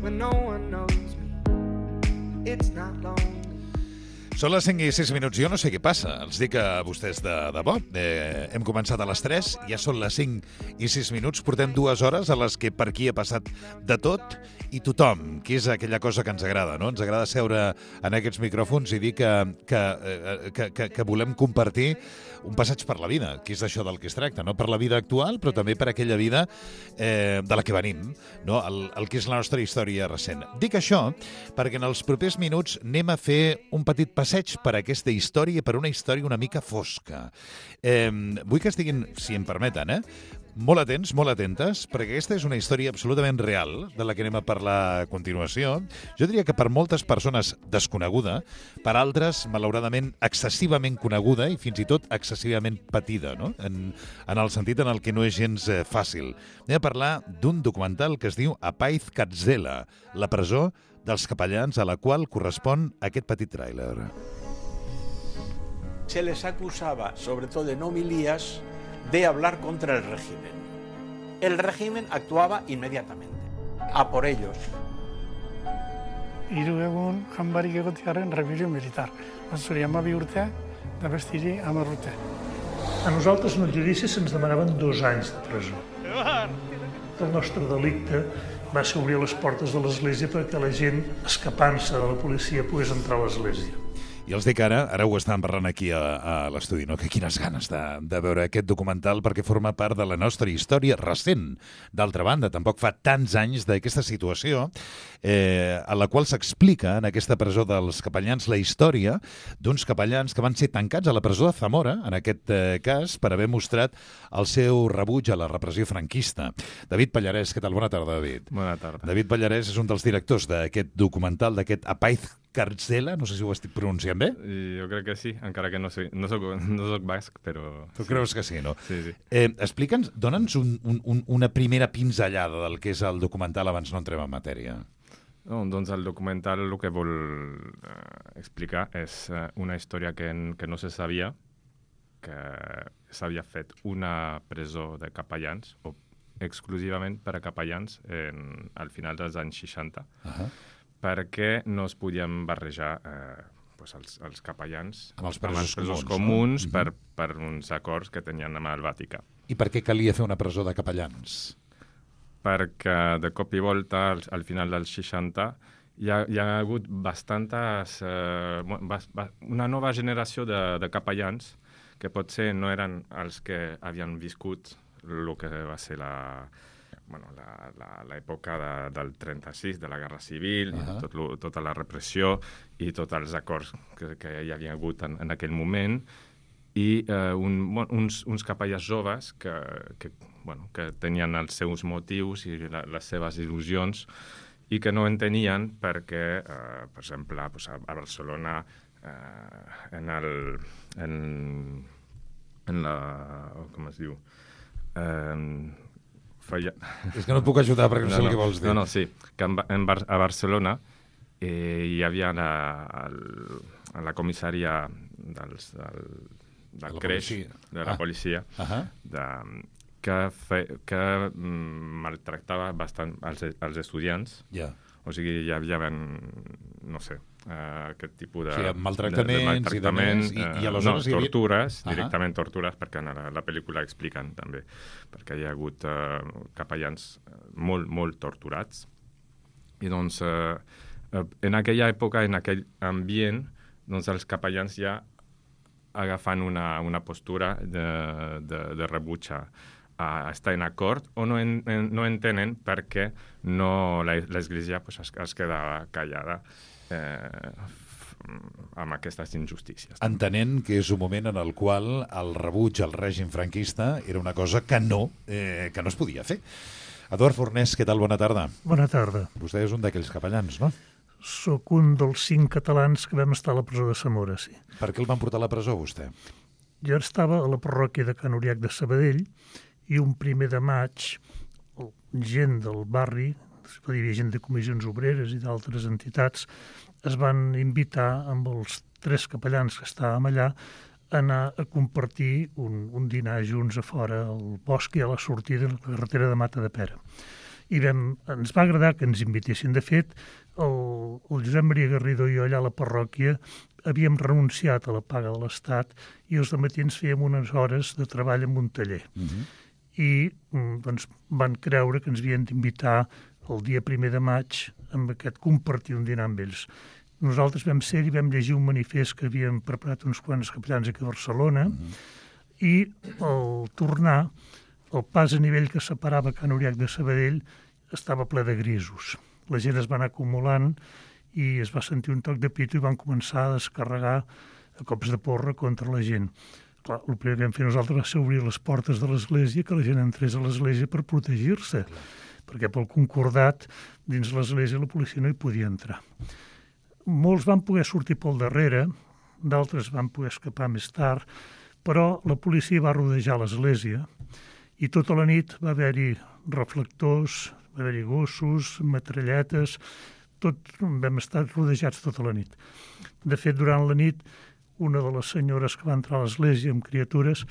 when no one knows me. It's not lonely. Són les 5 i 6 minuts. Jo no sé què passa. Els dic a vostès de debò. Hem començat a les 3, ja són les 5 i 6 minuts. Portem 2 hores a les que per aquí ha passat de tot i tothom, que és aquella cosa que ens agrada, no? Ens agrada seure en aquests micròfons i dir que volem compartir un passeig per la vida, que és d'això del que es tracta, no? Per la vida actual, però també per aquella vida de la que venim, no? El que és la nostra història recent. Dic això perquè en els propers minuts anem a fer un petit passeig per aquesta història, per una història una mica fosca. Vull que estiguin, si em permeten, molt atents, molt atentes, perquè aquesta és una història absolutament real, de la que anem a parlar a continuació. Jo diria que per moltes persones desconeguda, per altres, malauradament, excessivament coneguda i fins i tot excessivament patida, no? En el sentit en el que no és gens fàcil. Anem a parlar d'un documental que es diu Apaiz Kartzela, la presó dels capellans, a la qual correspon aquest petit tràiler. Se les acusaba, sobre todo en homilías, de hablar contra el régimen. El régimen actuaba inmediatamente, a por ellos. Hiru egun janbarik egotearen rebelio militar. Zuri 12 urte, de bestiri 10 urte. A nosaltres en el judici se'ns demanaven 2 anys de presó. El nostre delicte va ser obrir les portes de l'església perquè la gent, escapant-se de la policia, pogués entrar a l'església. I els dic ara ho estàvem parlant aquí a l'estudi, no? Que quines ganes de veure aquest documental perquè forma part de la nostra història recent. D'altra banda, tampoc fa tants anys d'aquesta situació a la qual s'explica en aquesta presó dels capellans la història d'uns capellans que van ser tancats a la presó de Zamora, en aquest cas, per haver mostrat el seu rebuig a la repressió franquista. David Pallarès, què tal? Bona tarda, David. Bona tarda. David Pallarès és un dels directors d'aquest documental, d'aquest Apaiz Kartzela, no sé si ho estic pronunciant bé. Jo crec que sí, encara que no soc basc, però... Tu creus que sí, no? Sí. Explica'ns, dona'ns una primera pinzellada del que és el documental abans no entrem en matèria. No, doncs el documental el que vol explicar és una història que no se sabia, que s'havia fet una presó de capellans, o exclusivament per a capellans al final dels anys 60, perquè no es podien barrejar els capellans amb els presos comuns, no? per uns acords que tenien amb el Vaticà. I per què calia fer una presó de capellans? Perquè de cop i volta, al final dels 60, hi ha hagut una nova generació de capellans que potser no eren els que havien viscut el que va ser l'època del 36, de la Guerra Civil, tota la repressió i tots els acords que hi havia hagut en aquell moment, i uns capellans joves que tenien els seus motius i les seves il·lusions i que no entenien perquè, per exemple, a Barcelona, com es diu? És que no et puc ajudar perquè no sé el que vols dir. No, sí, que a Barcelona hi havia la comissaria del CREX, de la policia, que maltractava bastant els estudiants. O sigui, hi havia, no sé, aquest tipus de maltractaments i aleshores tortures, directament tortures, perquè en la pel·lícula expliquen també, perquè hi ha hagut capellans molt, molt torturats. I doncs, en aquella època, en aquell ambient, doncs els capellans ja agafant una postura de rebuig a estar en acord o no entenen perquè l'Església es quedava callada amb aquestes injustícies. Entenent que és un moment en el qual el rebuig al règim franquista era una cosa que no es podia fer. Eduard Fornés, què tal? Bona tarda. Bona tarda. Vostè és un d'aquells capellans, no? Soc un dels 5 catalans que vam estar a la presó de Zamora, sí. Per què el van portar a la presó, vostè? Jo estava a la parròquia de Can Uriac de Sabadell i un 1 de maig gent del barri, hi havia gent de comissions obreres i d'altres entitats, es van invitar amb els 3 capellans que estàvem allà a anar a compartir un dinar junts a fora al bosc i a la sortida de la carretera de Matadepera. I ens va agradar que ens invitessin. De fet, el Josep Maria Garrido i jo allà a la parròquia havíem renunciat a la paga de l'Estat i els dematins fèiem unes hores de treball en un taller. I doncs, van creure que ens havien d'invitar el dia 1 de maig amb aquest compartir un dinar amb ells. Nosaltres vam ser i vam llegir un manifest que havien preparat uns quants capellans aquí a Barcelona i al tornar, el pas a nivell que separava Can Uriach de Sabadell estava ple de grisos. La gent es va anar acumulant i es va sentir un toc de pito i van començar a descarregar a cops de porra contra la gent. Clar, el primer que vam fer nosaltres va ser obrir les portes de l'església, que la gent entrés a l'església per protegir-se, perquè pel concordat dins l'església la policia no hi podia entrar. Molts van poder sortir pel darrere, d'altres van poder escapar més tard, però la policia va rodejar l'església i tota la nit va haver-hi reflectors, va haver-hi gossos, metralletes, vam estar rodejats tota la nit. De fet, durant la nit, una de les senyores que va entrar a l'església amb criatures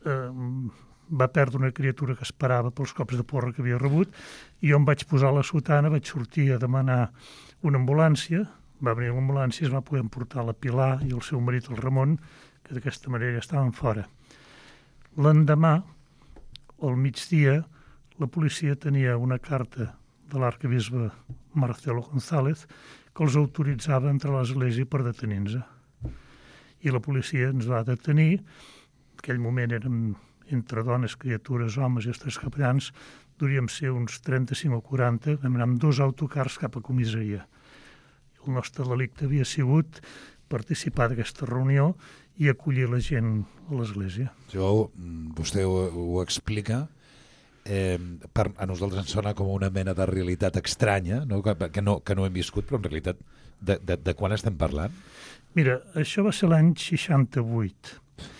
va perdre una criatura que esperava pels cops de porra que havia rebut i jo em vaig posar la sotana, vaig sortir a demanar una ambulància, va venir l'ambulància i es va poder emportar la Pilar i el seu marit, el Ramon, que d'aquesta manera estaven fora. L'endemà, al migdia, la policia tenia una carta de l'arquebisbe Marcelo González que els autoritzava a entrar a l'església per detenir-nos. I la policia ens va detenir. En aquell moment érem entre dones, criatures, homes i els 3 capellans, duríem ser uns 35 o 40, vam anar amb 2 autocars cap a comissaria. El nostre delicte havia sigut participar d'aquesta reunió i acollir la gent a l'església. Vostè ho explica. A nosaltres ens sona com una mena de realitat estranya, no? Que no hem viscut, però en realitat de quan estem parlant? Mira, això va ser l'any 68.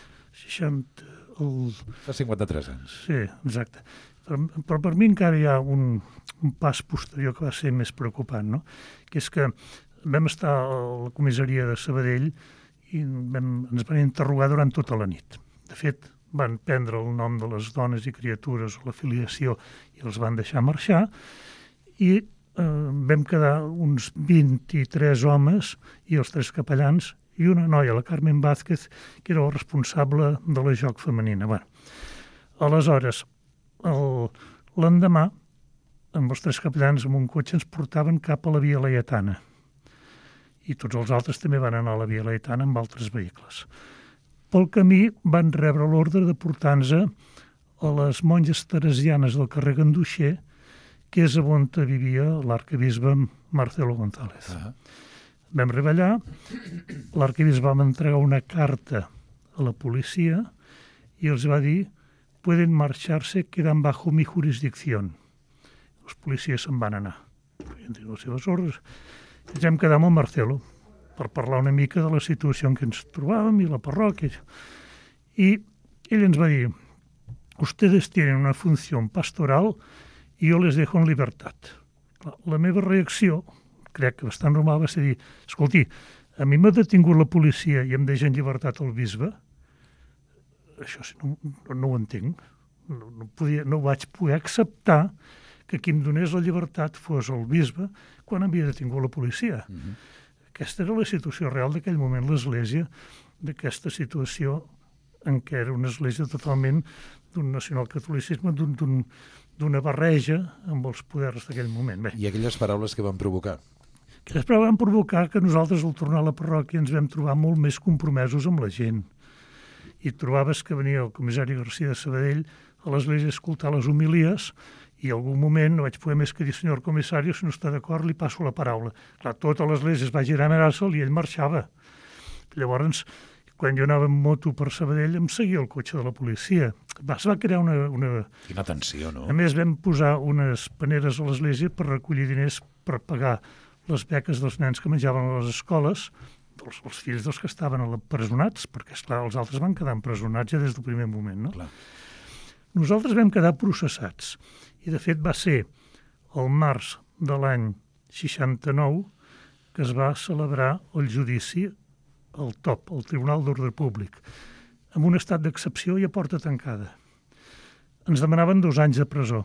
Fa 53 anys. Sí, exacte. Però per mi encara hi ha un pas posterior que va ser més preocupant, no? Que és que vam estar a la comissaria de Sabadell i ens van interrogar durant tota la nit. De fet, van prendre el nom de les dones i criatures o l'afiliació i els van deixar marxar i vam quedar uns 23 homes i els 3 capellans i una noia, la Carmen Vázquez, que era la responsable de la joc femenina. Bueno, aleshores, l'endemà, amb els 3 capellans amb un cotxe ens portaven cap a la Via Laietana i tots els altres també van anar a la Via Laietana amb altres vehicles. Pel camí van rebre l'ordre de portar-nos a les monges teresianes del carrer Ganduixer, que és on vivia l'arquebisbe Marcelo González. Vam arribar allà, l'arquebisbe va entregar una carta a la policia i els va dir «Pueden marxar-se, quedan bajo mi jurisdicción». Els policies se'n van anar. Havien dit les seves ordres. Ens vam quedar amb el Marcelo per parlar una mica de la situació en què ens trobàvem i la parròquia. I ell ens va dir «Ustedes tienen una función pastoral y yo les dejo en libertad». La meva reacció, crec que bastant normal, va ser dir «Escolti, a mi m'ha detingut la policia i em deixa en llibertat el bisbe? Això no ho entenc. No vaig poder acceptar que qui em donés la llibertat fos el bisbe quan havia detingut la policia». Aquesta era la situació real d'aquell moment, l'església, d'aquesta situació en què era una església totalment d'un nacionalcatolicisme, d'una barreja amb els poders d'aquell moment. Bé. I aquelles paraules que van provocar? Aquelles paraules van provocar que nosaltres, al tornar a la parròquia, ens vam trobar molt més compromesos amb la gent. I trobaves que venia el comissari Garcia de Sabadell a l'església a escoltar les homilies i en algun moment no vaig poder més que dir «Senyor comissari, si no està d'acord, li passo la paraula». Clar, tota l'església es va girar a mirar-se'l i ell marxava. Llavors, quan jo anava en moto per Sabadell, em seguia el cotxe de la policia. Es va crear una... Quina tensió, no? A més, vam posar unes paneres a l'església per recollir diners per pagar les beques dels nens que menjaven a les escoles, els fills dels que estaven empresonats, perquè, esclar, els altres van quedar empresonats ja des del primer moment, no? Clar. Nosaltres vam quedar processats. I, de fet, va ser el març de l'any 69 que es va celebrar el judici al TOP, el Tribunal d'Ordre Públic, amb un estat d'excepció i a porta tancada. Ens demanaven 2 anys de presó.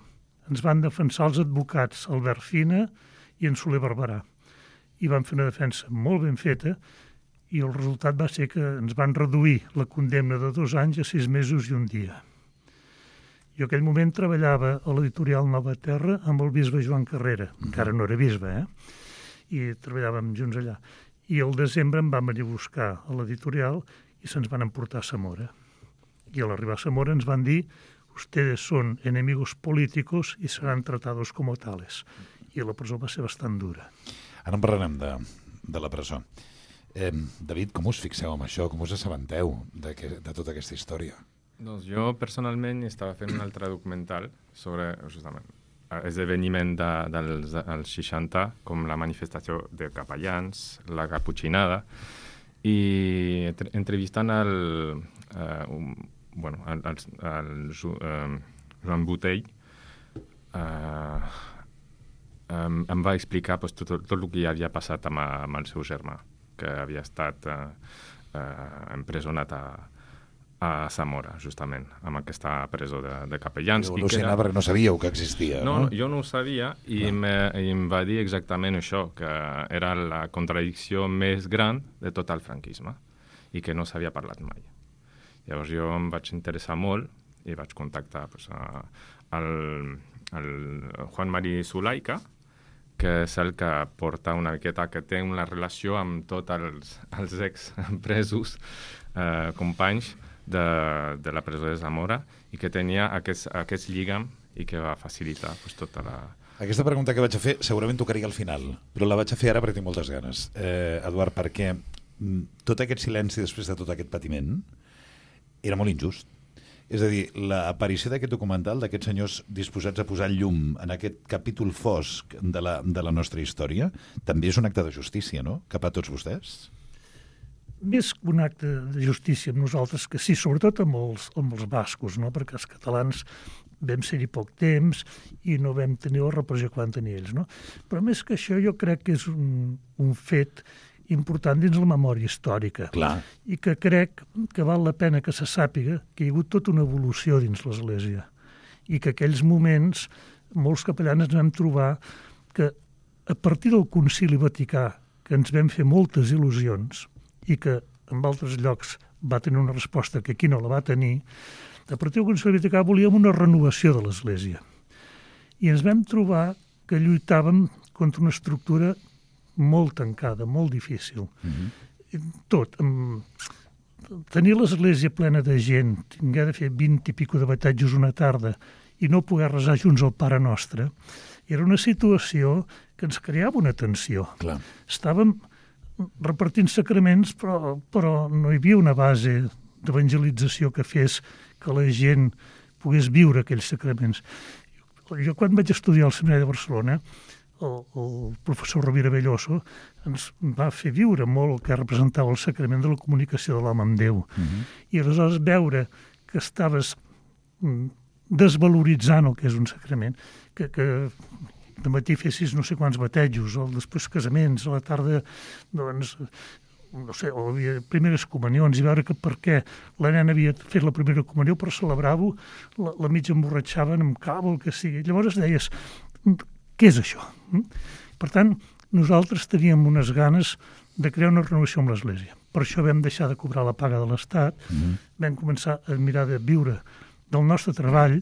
ens van defensar els advocats Albert Fina i en Soler Barberà. I van fer una defensa molt ben feta i el resultat va ser que ens van reduir la condemna de 2 anys a 6 mesos i 1 dia. Jo en aquell moment treballava a l'editorial Nova Terra amb el bisbe Joan Carrera, encara no era bisbe, i treballàvem junts allà. I al desembre em van venir a buscar a l'editorial i se'ns van emportar a Zamora. I a l'arribar a Zamora ens van dir «Ustedes son enemigos políticos y serán tratados como tales». I la presó va ser bastant dura. Ara en parlarem de la presó. David, com us fixeu amb això? Com us assabenteu de tota aquesta història? Doncs jo personalment estava fent un altre documental sobre justament esdeveniment dels 60, com la manifestació de capellans, la caputxinada, i entrevistant el Joan Botell, em va explicar tot el que havia passat amb el seu germà, que havia estat empresonat a Zamora, justament, amb aquesta presó de capellans. Jo al·lucinava perquè no sabíeu que existia, no? No, jo no ho sabia i em va dir exactament això, que era la contradicció més gran de tot el franquisme i que no s'havia parlat mai. Llavors jo em vaig interessar molt i vaig contactar el Juan Mari Zulaika, que és el que porta una miqueta, que té una relació amb tots els ex-presos, companys de la presó de Zamora, i que tenia aquest lligam i que va facilitar tota la... Aquesta pregunta que vaig a fer segurament tocaria al final, però la vaig a fer ara perquè tinc moltes ganes. Eduard, perquè tot aquest silenci després de tot aquest patiment era molt injust. És a dir, l'aparició d'aquest documental, d'aquests senyors disposats a posar llum en aquest capítol fosc de la nostra història, també és un acte de justícia, no?, cap a tots vostès? Més que un acte de justícia amb nosaltres, que sí, sobretot amb els bascos, no?, perquè els catalans vam ser-hi poc temps i no vam tenir la repressió que van tenir ells, no? Però més que això, jo crec que és un fet important dins la memòria històrica. Clar. I que crec que val la pena que se sàpiga que hi ha hagut tota una evolució dins l'Església i que aquells moments, molts capellans ens vam trobar que a partir del Concili Vaticà, que ens vam fer moltes il·lusions i que en altres llocs va tenir una resposta que aquí no la va tenir, a partir del Concili Vaticà volíem una renovació de l'Església. I ens vam trobar que lluitàvem contra una estructura molt tancada, molt difícil. Tot. Tenir l'església plena de gent, haver de fer 20 i pico de batatges una tarda i no poder resar junts el Pare Nostre, era una situació que ens creava una tensió. Clar. Estàvem repartint sacraments, però no hi havia una base d'evangelització que fes que la gent pogués viure aquells sacraments. Jo quan vaig estudiar al Seminari de Barcelona, el professor Rovira Belloso ens va fer viure molt el que representava el sacrament de la comunicació de l'home amb Déu. I aleshores veure que estaves desvaloritzant el que és un sacrament, que de matí fessis no sé quants batejos, o després casaments, a la tarda, doncs, no sé, o havia primeres comunions, i veure que per què la nena havia fet la primera comunió per celebrar-ho, la mig emborratxaven amb cava, el que sigui. Llavors deies, què és això? Per tant, nosaltres teníem unes ganes de crear una renovació amb l'Església. Per això vam deixar de cobrar la paga de l'Estat, vam començar a mirar de viure del nostre treball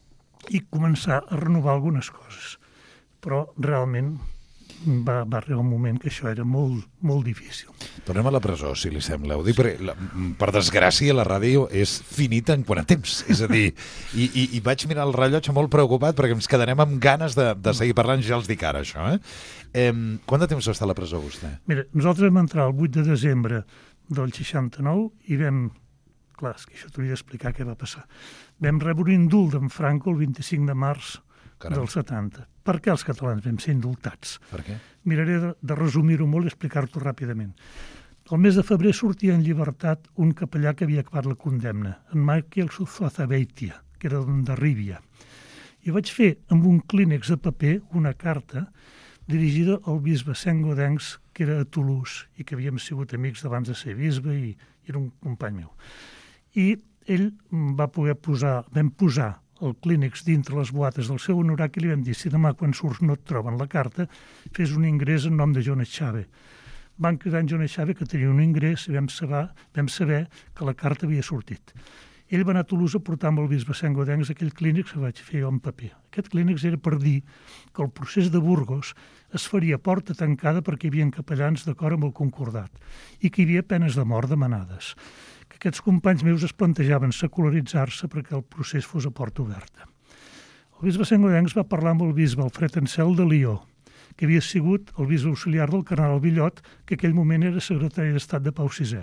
i començar a renovar algunes coses. Però realment va arribar un moment que això era molt, molt difícil. Tornem a la presó, si li sembla. Ho dic perquè, per desgràcia, la ràdio és finita en quant a temps. És a dir, i vaig mirar el rellotge molt preocupat perquè ens quedarem amb ganes de seguir parlant, ja els dic ara, això. Quant de temps va estar a la presó, vostè? Mira, nosaltres vam entrar el 8 de desembre del 69 i vam... Clar, és que això t'hauria d'explicar què va passar. Vam rebre un indult d'en Franco el 25 de març del 70. Per què els catalans vam ser indultats? Per què? Miraré de resumir-ho molt i explicar-t'ho ràpidament. El mes de febrer sortia en llibertat un capellà que havia acabat la condemna, en Michael Zuzazabeitia, que era de Rívia. I vaig fer amb un clínex de paper una carta dirigida al bisbe Saint-Gaudens, que era a Toulouse i que havíem sigut amics d'abans de ser bisbe i era un company meu. I ell va poder vam posar el clínex dintre les boates del seu anorac i li vam dir, si demà quan surts no et troben la carta, fes un ingrés en nom de John Echave. Van cridar en John Echave que tenia un ingrés i vam saber que la carta havia sortit. Ell va anar a Toulouse a portar amb el bisbe Saint-Gaudens aquell clínex que vaig fer jo en paper. Aquest clínex era per dir que el procés de Burgos es faria a porta tancada perquè hi havia capellans d'acord amb el concordat i que hi havia penes de mort demanades. Que aquests companys meus es plantejaven secularitzar-se perquè el procés fos a porta oberta. El bisbe Saint-Gaudens va parlar amb el bisbe Alfred Ansel de Lió, que havia sigut el bisbe auxiliar del cardenal Billot, que en aquell moment era secretari d'Estat de Pau VI.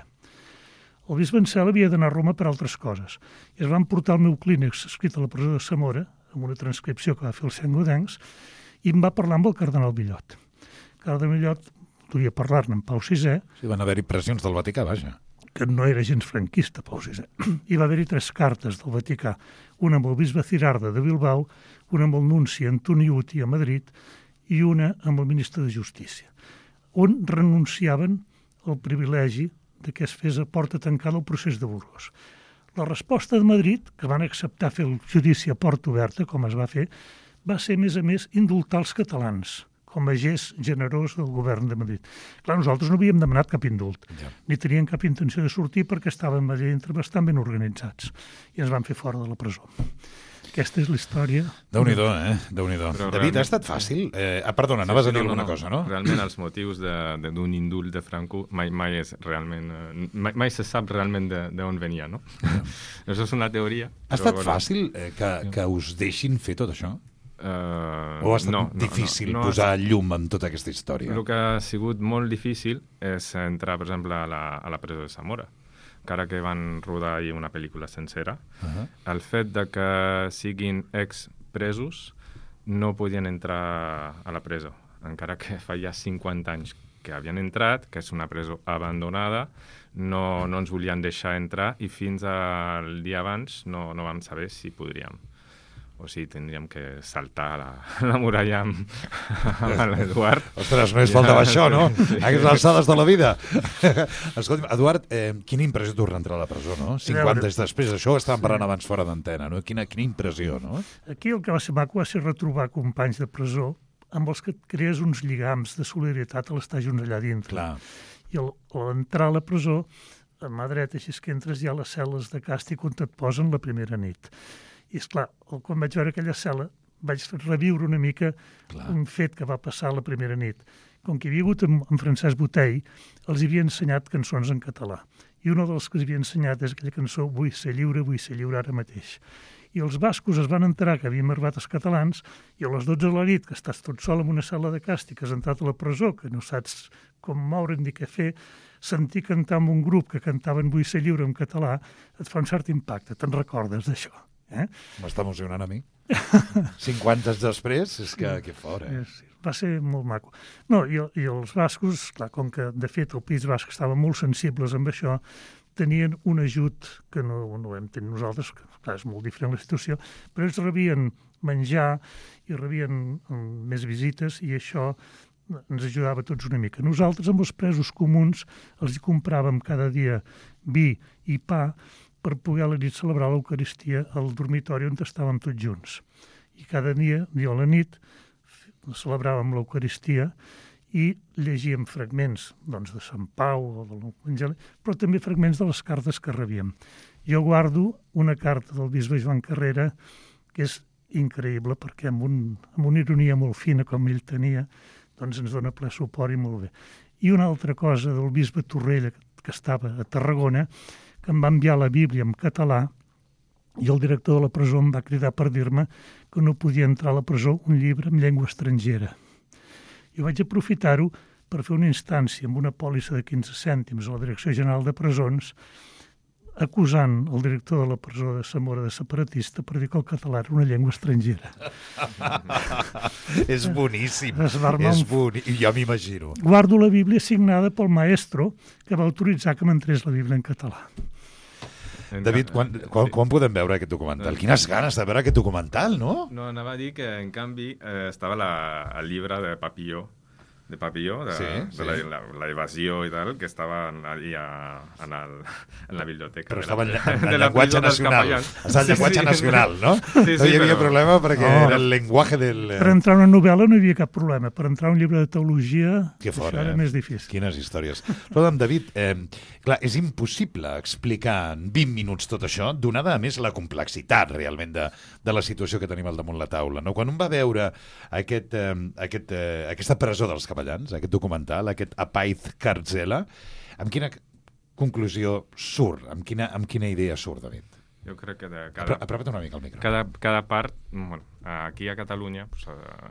El bisbe Ansel havia d'anar a Roma per altres coses, i es van portar el meu clínex escrit a la presó de Zamora, amb una transcripció que va fer el Saint-Gaudens, i em va parlar amb el cardenal Billot. El cardenal Billot volia parlar-ne amb Pau VI. Sí, van haver-hi pressions del Vaticà, vaja. Que no era gens franquista, Pau VI. Hi va haver-hi 3 cartes del Vaticà, una amb el bisbe Cirarda de Bilbao, una amb el nunci Antoni Uti a Madrid i una amb el ministre de Justícia, on renunciaven al privilegi de que es fes a porta tancada el procés de Burgos. La resposta de Madrid, que van acceptar fer el judici a porta oberta, com es va fer, va ser, a més, indultar els catalans, com a gest generós del govern de Madrid. Clar, nosaltres no havíem demanat cap indult, ni teníem cap intenció de sortir perquè estàvem allà dintre bastant ben organitzats i ens van fer fora de la presó. Aquesta és la història. Déu-n'hi-do, Déu-n'hi-do. David, ha estat fàcil? Perdona, anaves a dir alguna cosa, no? Realment els motius d'un indult de Franco mai és realment... Mai se sap realment d'on venia, no? Això és una teoria. Ha estat fàcil que us deixin fer tot això? O ha estat difícil posar llum en tota aquesta història? El que ha sigut molt difícil és entrar, per exemple, a la presó de Zamora, encara que van rodar ahir una pel·lícula sencera. El fet de que siguin expresos no podien entrar a la presó, encara que fa ja 50 anys que havien entrat, que és una presó abandonada, no ens volien deixar entrar i fins al dia abans no vam saber si podríem. O sigui, tindríem que saltar la muralla amb l'Eduard. Ostres, només faltava això, no? Sí. A aquestes alçades de la vida. Escolta'm, Eduard, quina impressió tu rentrar a la presó, no? 50 anys després, això ho estàvem parlant abans fora d'antena, no? Quina impressió, no? Aquí el que va ser maco va ser retrobar companys de presó amb els que et crees uns lligams de solidaritat a l'estar junts allà dintre. Clar. I a l'entrar a la presó, a mà dreta, així que entres, hi ha les cel·les de càstig on et posen la primera nit. I, esclar, quan vaig veure aquella cel·la, vaig reviure una mica un fet que va passar la primera nit. Com que hi havia hagut en Francesc Botell, els havia ensenyat cançons en català. I una dels que els havia ensenyat és aquella cançó Vull ser lliure ara mateix. I els bascos es van enterar que havíem arribat els catalans i a les 12 de la nit, que estàs tot sol en una cel·la de càstig, que has entrat a la presó, que no saps com moure'n ni què fer, sentir cantar amb un grup que cantaven Vull ser lliure en català, et fa un cert impacte. Te'n recordes d'això? M'està emocionant a mi. 50 anys després, és que fort, Sí, va ser molt maco. No, i els bascos, clar, com que de fet el País Basc estaven molt sensibles amb això, tenien un ajut que no vam tenir nosaltres, que clar, és molt diferent la situació, però ells rebien menjar i rebien més visites i això ens ajudava a tots una mica. Nosaltres, amb els presos comuns, els hi compràvem cada dia vi i pa per poder a la nit celebrar l'Eucaristia al dormitori on estàvem tots junts. I cada dia a la nit, celebràvem l'Eucaristia i llegíem fragments de Sant Pau o de l'Evangeli, però també fragments de les cartes que rebíem. Jo guardo una carta del bisbe Joan Carrera que és increïble perquè amb una ironia molt fina com ell tenia, doncs ens dona ple suport i molt bé. I una altra cosa del bisbe Torrella, que estava a Tarragona, que em va enviar la Bíblia en català i el director de la presó em va cridar per dir-me que no podia entrar a la presó un llibre en llengua estrangera. Jo vaig aprofitar-ho per fer una instància amb una pòlissa de 15 cèntims a la Direcció General de Presons acusant el director de la presó de Zamora de separatista per dir que el català era una llengua estrangera. És boníssim. Jo m'imagino. Guardo la Bíblia signada pel maestro que va autoritzar que m'entrés la Bíblia en català. David, quan podem veure aquest documental? Quines ganes de veure aquest documental, no? No, anava a dir que, en canvi, estava el llibre de Papilló, de Papilló, de la evasió i tal, que estaven allà en la biblioteca. Però estava en llenguatge nacional. Estava en llenguatge nacional, no? Sí, no hi havia problema perquè era el llenguatge del... Per entrar a una novel·la no hi havia cap problema. Per entrar a un llibre de teologia, que fora, això era més difícil. Quines històries. Escolta'm, David, clar, és impossible explicar en 20 minuts tot això, donada a més la complexitat realment de la situació que tenim al damunt la taula. No? Quan un va veure aquesta presó dels capellans, aquest documental, aquest Apaiz Kartzela, amb quina conclusió surt? Amb quina idea surt, David? Jo crec que apropa't una mica al micro. Cada part, bueno, aquí a Catalunya, pues,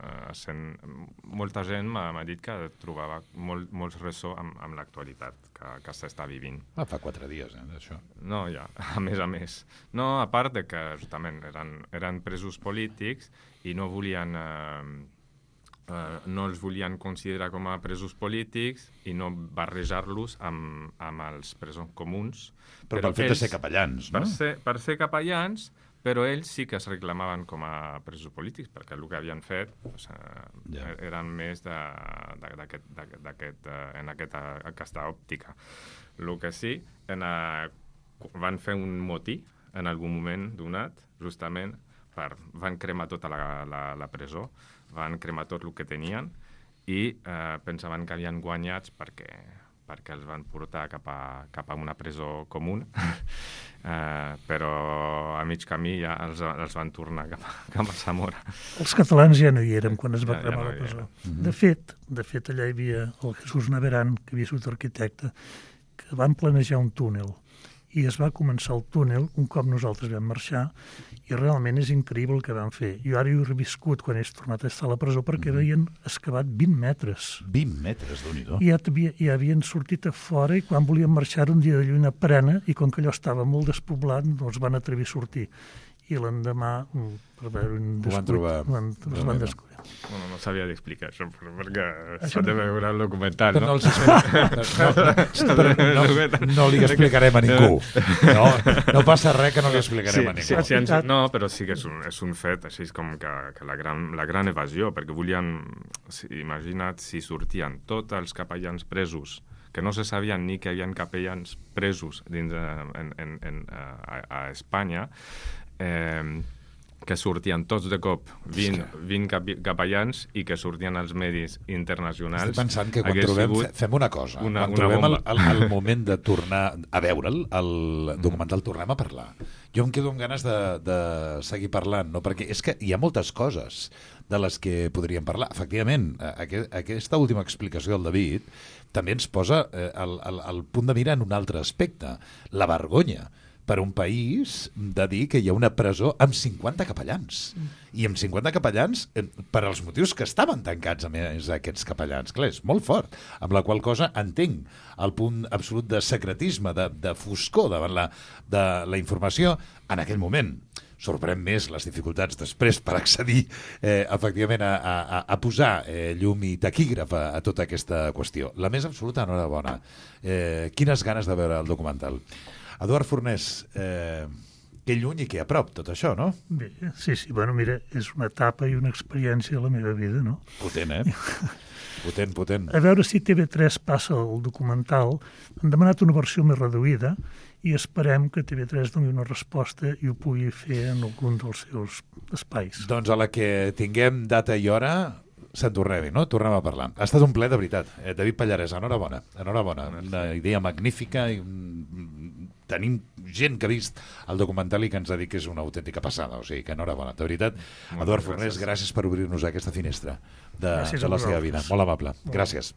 molta gent m'ha dit que trobava molts ressò amb l'actualitat que s'està vivint. Fa 4 dies, d'això. No, ja, a més. No, a part de que justament eren presos polítics i no volien... no els volien considerar com a presos polítics i no barrejar-los amb els presos comuns. Però pel fet de ser capellans, no? Per ser capellans, però ells sí que es reclamaven com a presos polítics, perquè el que havien fet eren més en aquesta òptica. El que sí, van fer un motí en algun moment donat, justament, van cremar tota la presó, van cremar tot el que tenien i pensaven que havien guanyats perquè els van portar cap a una presó comuna, però a mig camí ja els van tornar cap a Zamora. Els catalans ja no hi érem quan es va cremar la presó. De fet, allà hi havia el Jesús Naveran, que havia sigut arquitecte, que van planejar un túnel i es va començar el túnel un cop nosaltres vam marxar i realment és increïble el que van fer. Jo ara hi he reviscut quan he tornat a estar a la presó perquè havien excavat 20 metres. 20 metres, Déu-n'hi-do. I ja havien sortit a fora i quan volien marxar un dia de lluna prena i com que allò estava molt despoblat no els van atrevir a sortir. I l'endemà, per veure un descuit, els van descobrir. Bueno, no sabia d'explicar això, perquè s'ha de veure el documental, no? No li explicarem a ningú. No passa res que no li explicarem a ningú. No, però sí que és un fet, així com que la gran evasió, perquè volien, imagina't si sortien tots els capellans presos, que no se sabien ni que hi havia capellans presos a Espanya, que sortien tots de cop 20 capellans i que sortien als medis internacionals. Estic pensant que quan trobem, fem una cosa, quan trobem el moment de tornar a veure'l, el documental, tornem a parlar. Jo em quedo amb ganes de seguir parlant, no? Perquè és que hi ha moltes coses de les que podríem parlar. Efectivament, aquesta última explicació del David també ens posa el punt de mira en un altre aspecte, la vergonya per un país de dir que hi ha una presó amb 50 capellans. I amb 50 capellans per als motius que estaven tancats a més aquests capellans. Clar, és molt fort. Amb la qual cosa entenc el punt absolut de secretisme, de foscor davant de la informació en aquell moment. Sorprèn més les dificultats després per accedir efectivament a posar llum i taquígraf a tota aquesta qüestió. La més absoluta enhorabona. Quines ganes de veure el documental. Eduard Fornés, que lluny i que a prop tot això, no? Bé, sí, bueno, mira, és una etapa i una experiència de la meva vida, no? Potent, Potent. A veure si TV3 passa el documental. Han demanat una versió més reduïda i esperem que TV3 doni una resposta i ho pugui fer en algun dels seus espais. Doncs a la que tinguem data i hora se'n tornem, no? Tornem a parlar. Ha estat un ple de veritat. David Pallarès, enhorabona. Una idea magnífica i tenim gent que ha vist el documental i que ens ha dit que és una autèntica passada, o sigui que enhorabona, de veritat. Eduard Fornés, gràcies per obrir-nos aquesta finestra de la seva vida. Molt amable. Gràcies.